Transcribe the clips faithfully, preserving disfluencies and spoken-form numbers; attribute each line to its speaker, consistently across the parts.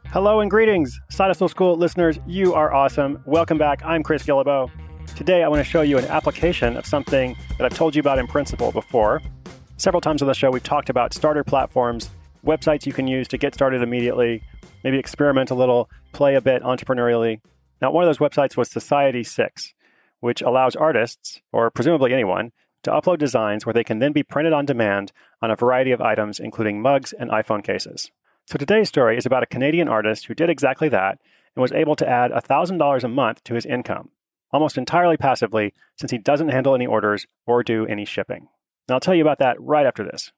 Speaker 1: Hello and greetings, Side Hustle School listeners. You are awesome. Welcome back. I'm Chris Guillebeau. Today, I want to show you an application of something that I've told you about in principle before. Several times on the show, we've talked about starter platforms, websites you can use to get started immediately, maybe experiment a little, play a bit entrepreneurially. Now, one of those websites was Society six, which allows artists, or presumably anyone, to upload designs where they can then be printed on demand on a variety of items, including mugs and iPhone cases. So today's story is about a Canadian artist who did exactly that and was able to add one thousand dollars a month to his income, almost entirely passively, since he doesn't handle any orders or do any shipping. And I'll tell you about that right after this.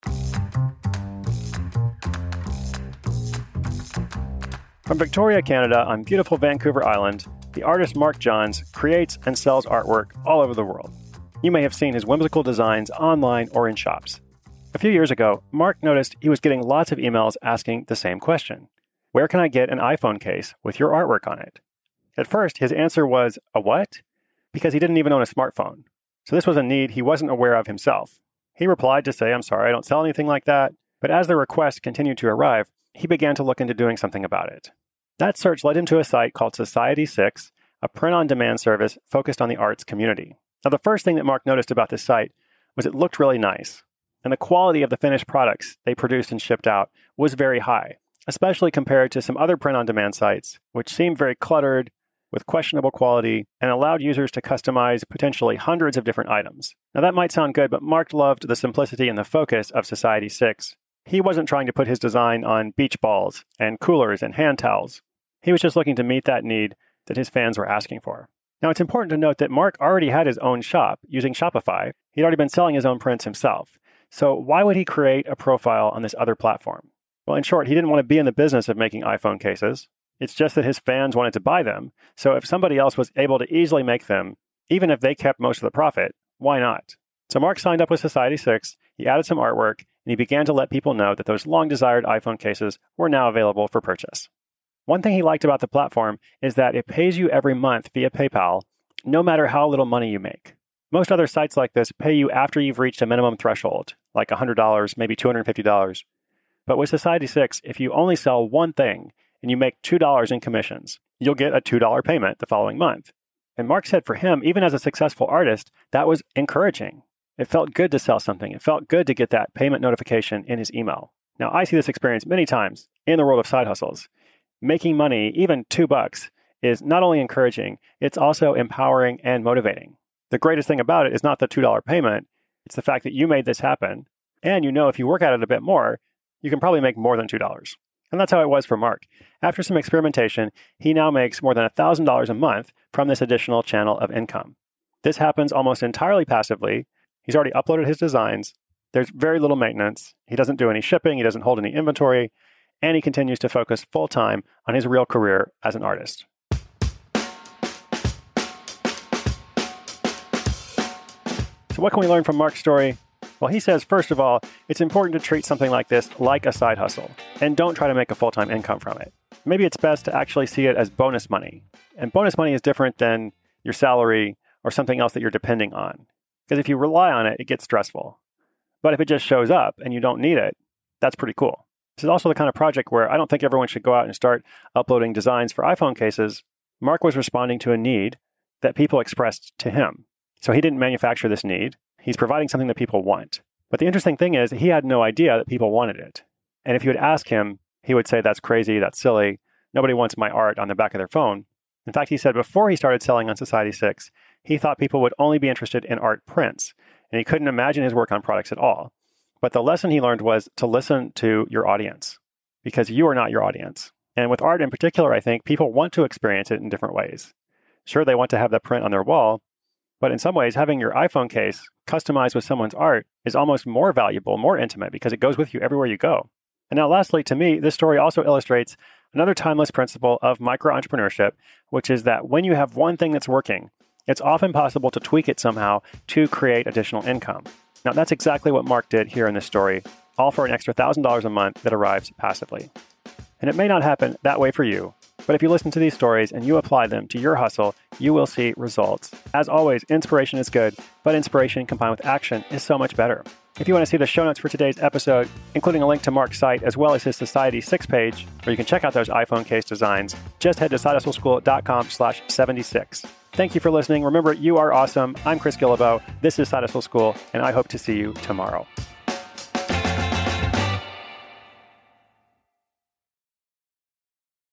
Speaker 1: From Victoria, Canada, on beautiful Vancouver Island, the artist Mark Johns creates and sells artwork all over the world. You may have seen his whimsical designs online or in shops. A few years ago, Mark noticed he was getting lots of emails asking the same question. Where can I get an iPhone case with your artwork on it? At first, his answer was, a what? Because he didn't even own a smartphone. So this was a need he wasn't aware of himself. He replied to say, I'm sorry, I don't sell anything like that. But as the requests continued to arrive, he began to look into doing something about it. That search led him to a site called Society six, a print-on-demand service focused on the arts community. Now, the first thing that Mark noticed about this site was it looked really nice. And the quality of the finished products they produced and shipped out was very high, especially compared to some other print-on-demand sites, which seemed very cluttered, with questionable quality, and allowed users to customize potentially hundreds of different items. Now that might sound good, but Mark loved the simplicity and the focus of Society six. He wasn't trying to put his design on beach balls and coolers and hand towels. He was just looking to meet that need that his fans were asking for. Now it's important to note that Mark already had his own shop using Shopify. He'd already been selling his own prints himself. So why would he create a profile on this other platform? Well, in short, he didn't want to be in the business of making iPhone cases. It's just that his fans wanted to buy them. So if somebody else was able to easily make them, even if they kept most of the profit, why not? So Mark signed up with Society six, he added some artwork, and he began to let people know that those long-desired iPhone cases were now available for purchase. One thing he liked about the platform is that it pays you every month via PayPal, no matter how little money you make. Most other sites like this pay you after you've reached a minimum threshold, like one hundred dollars, maybe two hundred fifty dollars. But with Society six, if you only sell one thing and you make two dollars in commissions, you'll get a two dollars payment the following month. And Mark said for him, even as a successful artist, that was encouraging. It felt good to sell something. It felt good to get that payment notification in his email. Now, I see this experience many times in the world of side hustles. Making money, even two bucks, is not only encouraging, it's also empowering and motivating. The greatest thing about it is not the two dollars payment, it's the fact that you made this happen, and you know if you work at it a bit more, you can probably make more than two dollars. And that's how it was for Mark. After some experimentation, he now makes more than one thousand dollars a month from this additional channel of income. This happens almost entirely passively. He's already uploaded his designs. There's very little maintenance. He doesn't do any shipping. He doesn't hold any inventory. And he continues to focus full-time on his real career as an artist. So what can we learn from Mark's story? Well, he says, first of all, it's important to treat something like this like a side hustle, and don't try to make a full-time income from it. Maybe it's best to actually see it as bonus money. And bonus money is different than your salary or something else that you're depending on. Because if you rely on it, it gets stressful. But if it just shows up and you don't need it, that's pretty cool. This is also the kind of project where I don't think everyone should go out and start uploading designs for iPhone cases. Mark was responding to a need that people expressed to him. So he didn't manufacture this need. He's providing something that people want. But the interesting thing is he had no idea that people wanted it. And if you would ask him, he would say, that's crazy, that's silly. Nobody wants my art on the back of their phone. In fact, he said before he started selling on Society six, he thought people would only be interested in art prints. And he couldn't imagine his work on products at all. But the lesson he learned was to listen to your audience, because you are not your audience. And with art in particular, I think people want to experience it in different ways. Sure, they want to have the print on their wall, but in some ways, having your iPhone case customized with someone's art is almost more valuable, more intimate, because it goes with you everywhere you go. And now lastly, to me, this story also illustrates another timeless principle of micro-entrepreneurship, which is that when you have one thing that's working, it's often possible to tweak it somehow to create additional income. Now, that's exactly what Mark did here in this story, all for an extra one thousand dollars a month that arrives passively. And it may not happen that way for you, But if you listen to these stories and you apply them to your hustle, you will see results. As always, inspiration is good, but inspiration combined with action is so much better. If you want to see the show notes for today's episode, including a link to Mark's site as well as his Society six page, where you can check out those iPhone case designs, just head to sidehustleschool.com slash 76. Thank you for listening. Remember, you are awesome. I'm Chris Guillebeau. This is Side Hustle School, and I hope to see you tomorrow.